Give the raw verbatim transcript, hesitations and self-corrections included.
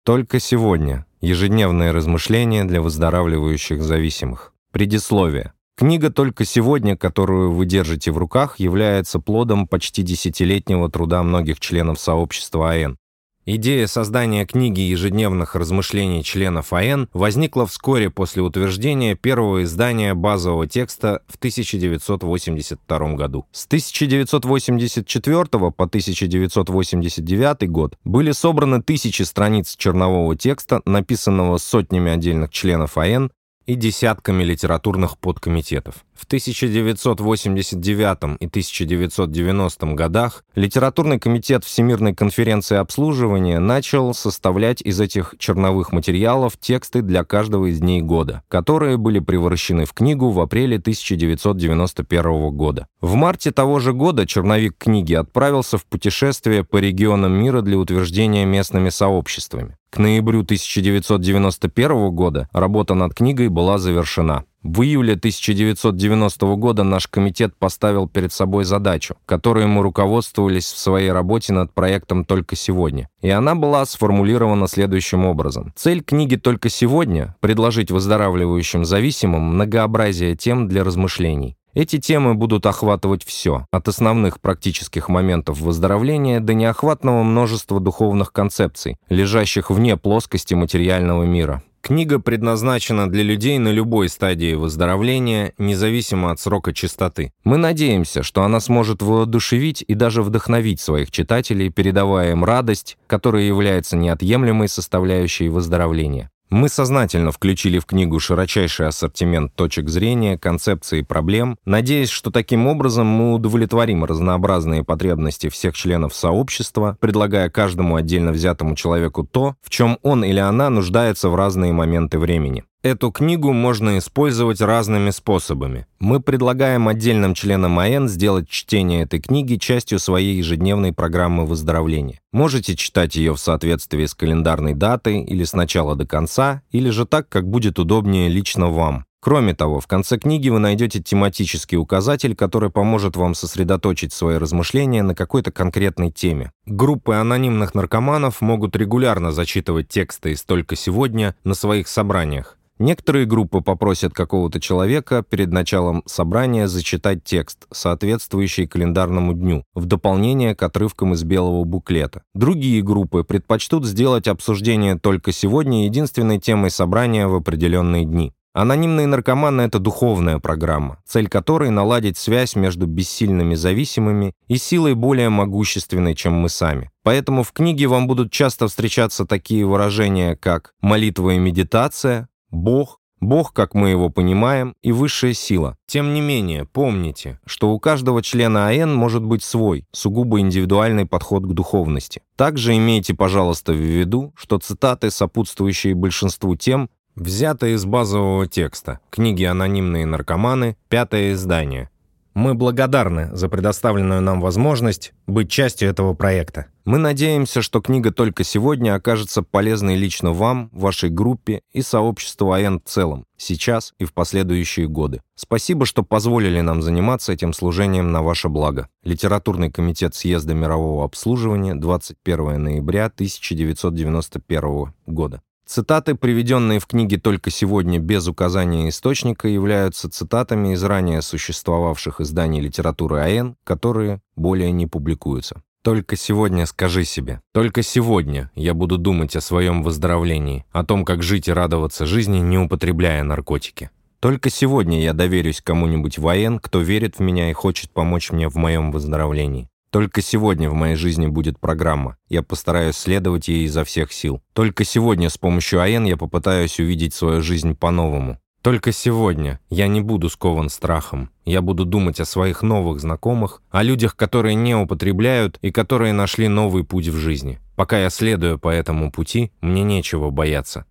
Только сегодня. Ежедневные размышления для выздоравливающих зависимых. Предисловие. Книга «Только сегодня», которую вы держите в руках, является плодом почти десятилетнего труда многих членов сообщества АЭН. Идея создания книги ежедневных размышлений членов АЭН возникла вскоре после утверждения первого издания базового текста в тысяча девятьсот восемьдесят втором году. С тысяча девятьсот восемьдесят четвёртого по тысяча девятьсот восемьдесят девятый год были собраны тысячи страниц чернового текста, написанного сотнями отдельных членов АЭН и десятками литературных подкомитетов. В тысяча девятьсот восемьдесят девятом и тысяча девятьсот девяностом годах Литературный комитет Всемирной конференции обслуживания начал составлять из этих черновых материалов тексты для каждого из дней года, которые были превращены в книгу в апреле тысяча девятьсот девяносто первого года. В марте того же года черновик книги отправился в путешествие по регионам мира для утверждения местными сообществами. К ноябрю тысяча девятьсот девяносто первого года работа над книгой была завершена. В июле тысяча девятьсот девяностого года наш комитет поставил перед собой задачу, которой мы руководствовались в своей работе над проектом «Только сегодня». И она была сформулирована следующим образом. Цель книги «Только сегодня» — предложить выздоравливающим зависимым многообразие тем для размышлений. Эти темы будут охватывать все, от основных практических моментов выздоровления до неохватного множества духовных концепций, лежащих вне плоскости материального мира. Книга предназначена для людей на любой стадии выздоровления, независимо от срока чистоты. Мы надеемся, что она сможет воодушевить и даже вдохновить своих читателей, передавая им радость, которая является неотъемлемой составляющей выздоровления. Мы сознательно включили в книгу широчайший ассортимент точек зрения, концепций и проблем, надеясь, что таким образом мы удовлетворим разнообразные потребности всех членов сообщества, предлагая каждому отдельно взятому человеку то, в чем он или она нуждается в разные моменты времени. Эту книгу можно использовать разными способами. Мы предлагаем отдельным членам АЭН сделать чтение этой книги частью своей ежедневной программы выздоровления. Можете читать ее в соответствии с календарной датой или с начала до конца, или же так, как будет удобнее лично вам. Кроме того, в конце книги вы найдете тематический указатель, который поможет вам сосредоточить свои размышления на какой-то конкретной теме. Группы анонимных наркоманов могут регулярно зачитывать тексты из «Только сегодня» на своих собраниях. Некоторые группы попросят какого-то человека перед началом собрания зачитать текст, соответствующий календарному дню, в дополнение к отрывкам из белого буклета. Другие группы предпочтут сделать обсуждение «Только сегодня» единственной темой собрания в определенные дни. Анонимные наркоманы — это духовная программа, цель которой — наладить связь между бессильными зависимыми и силой более могущественной, чем мы сами. Поэтому в книге вам будут часто встречаться такие выражения, как «молитва и медитация», Бог, Бог, как мы его понимаем, и высшая сила. Тем не менее, помните, что у каждого члена АЭН может быть свой, сугубо индивидуальный подход к духовности. Также имейте, пожалуйста, в виду, что цитаты, сопутствующие большинству тем, взяты из базового текста книги «Анонимные наркоманы», пятое издание. Мы благодарны за предоставленную нам возможность быть частью этого проекта. Мы надеемся, что книга «Только сегодня» окажется полезной лично вам, вашей группе и сообществу АЭН в целом, сейчас и в последующие годы. Спасибо, что позволили нам заниматься этим служением на ваше благо. Литературный комитет Съезда мирового обслуживания, двадцать первого ноября тысяча девятьсот девяносто первого года. Цитаты, приведенные в книге «Только сегодня» без указания источника, являются цитатами из ранее существовавших изданий литературы АЭН, которые более не публикуются. Только сегодня скажи себе, только сегодня я буду думать о своем выздоровлении, о том, как жить и радоваться жизни, не употребляя наркотики. Только сегодня я доверюсь кому-нибудь в АЭН, кто верит в меня и хочет помочь мне в моем выздоровлении. Только сегодня в моей жизни будет программа. Я постараюсь следовать ей изо всех сил. Только сегодня с помощью АЭН я попытаюсь увидеть свою жизнь по-новому. Только сегодня я не буду скован страхом. Я буду думать о своих новых знакомых, о людях, которые не употребляют и которые нашли новый путь в жизни. Пока я следую по этому пути, мне нечего бояться.